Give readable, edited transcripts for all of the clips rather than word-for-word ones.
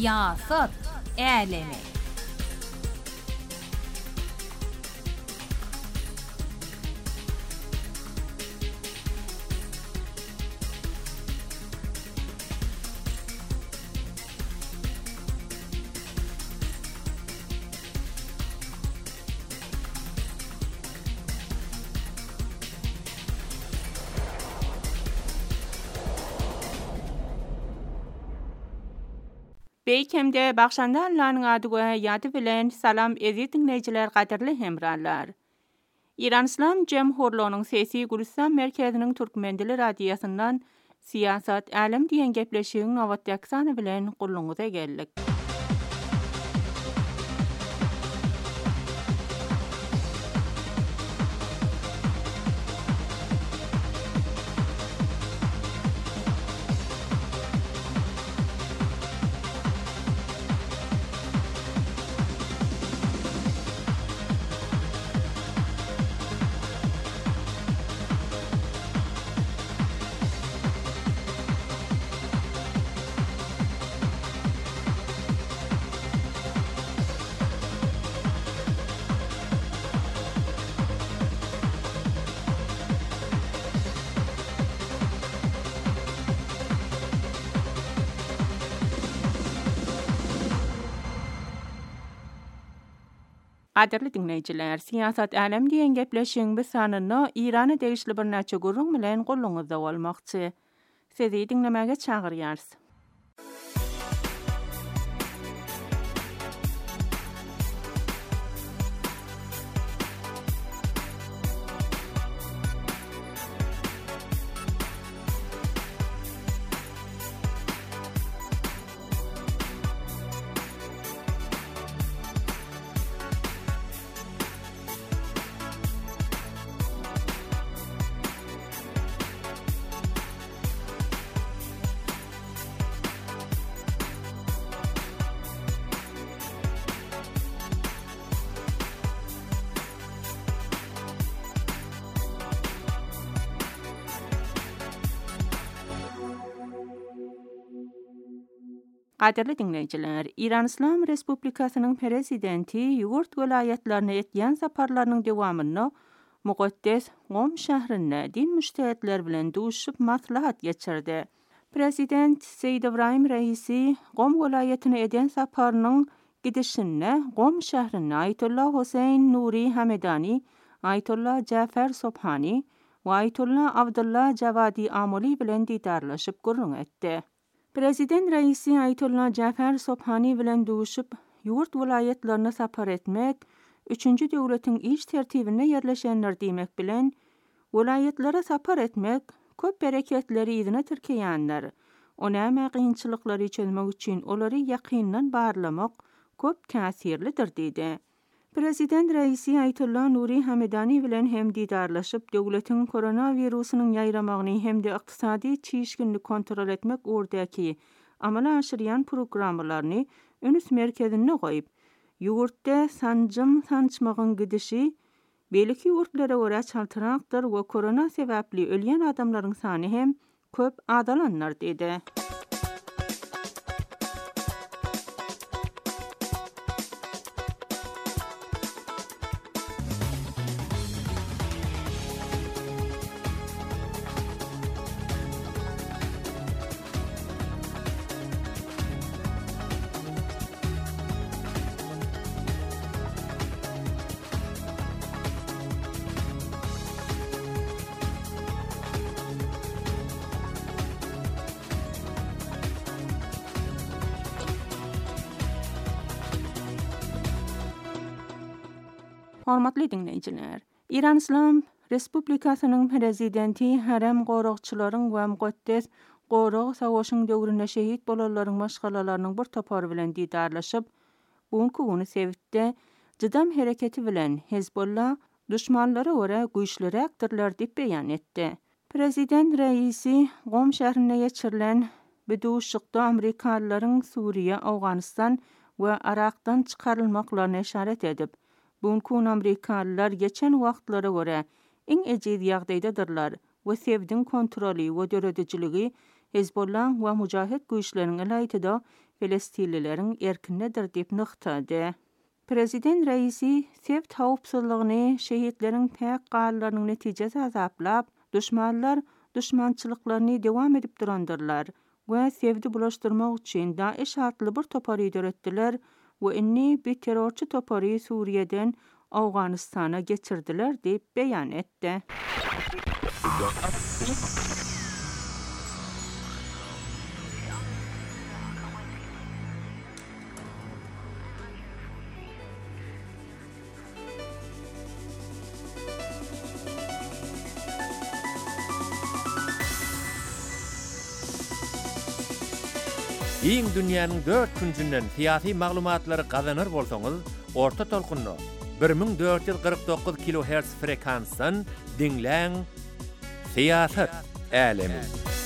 Siyaset alemi. Beýkemde bagşanda Allah'ın adyga ýady bilen salam ezi dinleýijiler, gaderli hemrarlar. İran İslam Jemhurluğunyň Sesi Gülistan merkeziniň türkmen dili radiosyndan Siýasat alem diýen gepleşigiň nowatdaky bilen gulluňyza geldik. Gaderli dinleýijiler, Siýasat alem diýen gepleşigiň bu sanyny Irana degişli bir näçe gurrun bilen gulluňyzda bolmakçy. Sizi dinlemäge çagyrýarys. Gaderli dinleýijiler, İran İslam Respublikasynyň prezidenti ýurt welaýatlaryna etýän saparlarynyň dowamyny Muqaddes Qom şäherinde din müştehetler bilen duşup maslahat geçirdi. Prezident Seýid Ibrahim Reisi Qom welaýatyna edýän saparynyň gidişine Qom şäherine Aytullah Huseyn Nuri Hamedani, Aytullah Jafer Sobhani we Aytullah Abdullah Javadi Amoli bilen didarlaşyp gurrun etdi. Prezident Reisi Aytullah Jafer Sobhani bilen duşup ýurt welaýatlaryna sapar etmek, 3-nji döwletiň iş tertibine ýerleşenler diýmek bilen welaýatlara sapar etmek köp bereketleri ýyzyna tirkeýänler. Onäme kynçylyklary çözmek üçin olary ýakyndan barlamak köp täsirlidir diýdi. Prezident Reisi Aytullah Nuri Hamedani bilen hem didarlaşyp döwletiň koronawirusynyň ýaýramagyny hem de ykdysady çyşgynlyk kontrol etmek urdaky amala aşyrýan programmalaryny önüs merkezine goýup, ýurtda sançmagyň gidişi belki ýurtlara görä çaltyrakdyr we korona sebäpli ölýän adamlaryň sany hem köp adalanlar diýdi. Hormatly dinleýijiler, İran İslam Respublikasynyň prezidenti Harem goragçylaryň we Muqaddes gorag savaşyň döwründe şehit bolanlaryň maşgalalarynyň bir topary bilen didarlaşyp, buňky güni Sewitde jydam hereketi bilen Hezbollah düşmanlara görä güýçliräkdirler diýip beýan etdi. Prezident Reisi Qom şäherine geçirilen bu duşukda Amerikalılaryň Suriýe, Awganystan we Irakdan çykarylmaklaryna işaret edip, buňky Amerikalılar geçen wagtlara görä iň ejid ýagdaýdadyrlar we Sewdiň kontroly we döredijiligi Hezbollah we mujahid güýçleriniň elaýtyda Filistinlilerin erkinnedir diýip nykdady. Prezident reisi sev tawpsuzlygyny şehitlerin täk gallarynyň netijesi azaplap, düşmanlar düşmançylyklaryny dewam edip durandyrlar we sevdi bulaşdyrmak üçin Daesh adly bir topary öğretdiler we inni bir terrorçy topary Suriýeden Awganystana geçirdiler diýip beýan etdi. Iň dünýäniň 4 küncünden siyasi maglumatlary gazanır bolsaňyz, orta tolkunny 1449 kHz frekansdan dinläň. Siýasat älemi.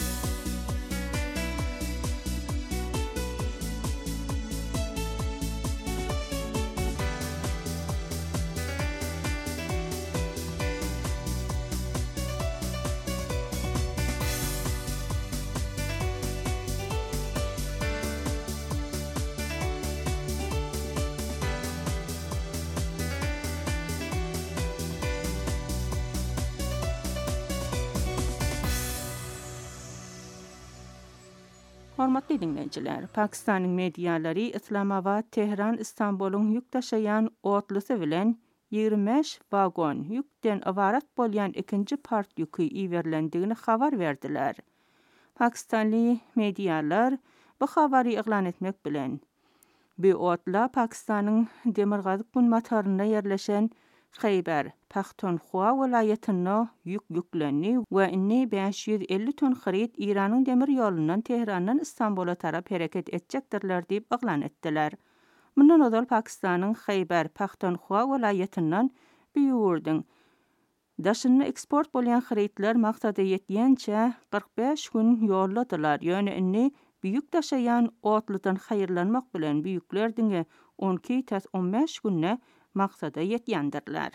Hormatly dinleyijiler, Pakistanyň medialary Islamabad, Tehran, Istanbulyň ýük taşaýan otlysy bilen 25 wagon ýükden ibarat bolýan ikinji part ýüki iýerlendigini habar berdiler. Pakistanly medialar bu habary iglan etmek bilen bu otla Pakistanyň demirgazyk gunmataryna ýerleşen Xeyber Paxtunxwa welaýatyna ýüklenni we inni 550 ton xarit Iranyň demir ýolundan Tehrandan Istanbula tarap hereket etjekdirler diýip iglan etdiler. Mundan ozal Pakistanyň Xeyber Paxtunxwa welaýatyndan Büýürdiň daşyny eksport bolýan xaritler maksada ýetýänçe 45 gün ýolladylar. Ýöne inni büýük daşaýan otlydan haýyrlanmak bilen büýükler diňe 12-15 günne maksada ýetýändirler.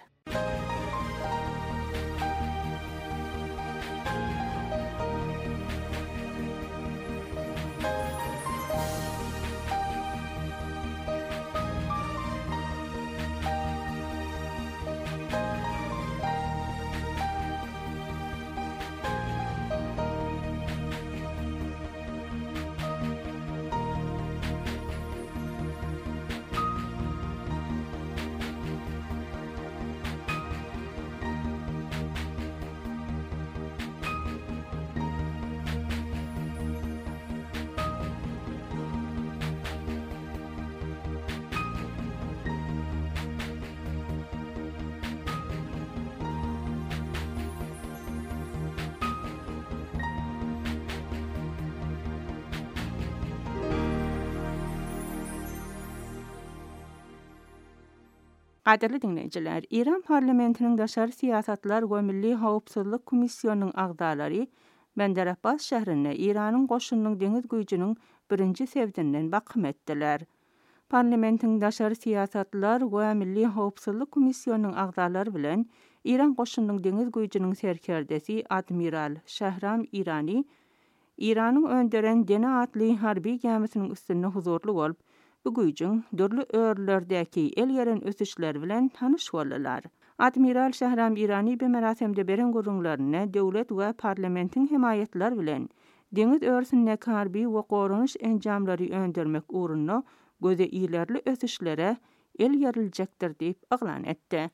Gaderli dinleyijiler, İran parlamentiniň daşary siýasatlar we Milli Howpsuzlyk Komissionynyň agdalary Bandar Abbas şäherine Iranyň goşunynyň deňiz güýjüniň birinji sevdinden bakym etdiler. Parlamentiň daşary siýasatlar we Milli Howpsuzlyk Komissionynyň agdalary bilen İran goşunynyň deňiz güýjüniň serkerdesi Admiral Shahram Irani Iranyň önderen Dena atly harby gemisiniň üstünde huzurly bolup bu güýjüň dörli örlerdäki el ýeren ösüşler bilen tanyş boldylar. Admiral Shahram Irani bu merasimde beren gurrunlaryna döwlet we parlamentiň himayetler bilen deňiz örsünde harby we gorunuş enjamlary öndürmek uğruna göze ilerli ösüşlere el ýeriljekdir diýip iglan etdi.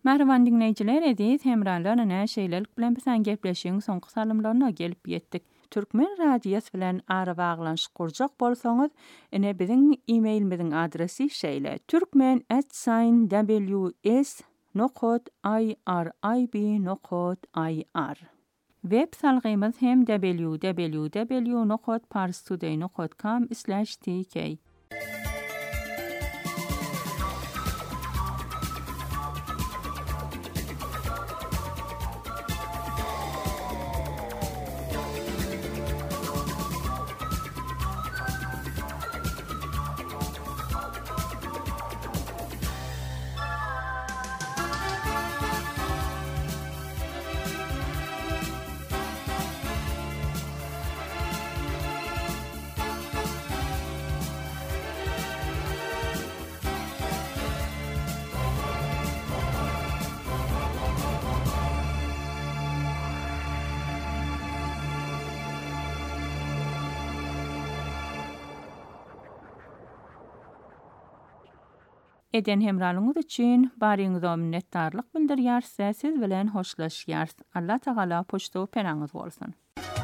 Merhaban dinleyiciler, ediz hemralarına şeýlelik bilen bilen gepleşiň soňky salymlaryna gelip ýetdik. Türkmen radiýasy bilen ara baglanşyk kurjak bolsaňyz, ine biziň e-mailimiziň adresi şeýle: turkmen@ws.irib.ir. Web salgymyz hem www.parstoday.com/tk. Eden hemralyňyz üçin baryňyza minnetdarlyk bildirýär. Siz bilen hoşlaşýar. Allah Taala poşto penaňyz bolsun.